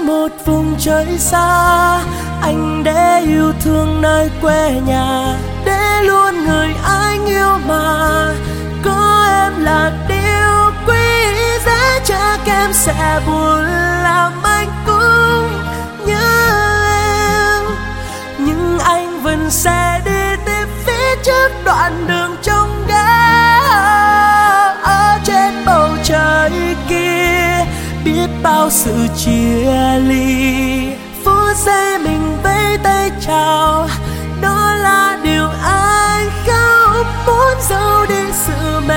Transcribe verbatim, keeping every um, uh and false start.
xuống một vùng trời xa, anh để yêu thương nơi quê nhà, để luôn người anh yêu mà. Có em là điều quý giá, chắc em sẽ buồn làm anh cũng nhớ em. Nhưng anh vẫn sẽ đi tiếp phía trước đoạn đường trong gai. Ở trên bầu trời kia biết bao sự chia ly, phút giây mình vẫy tay chào, đó là điều anh không muốn. Giấu đi sự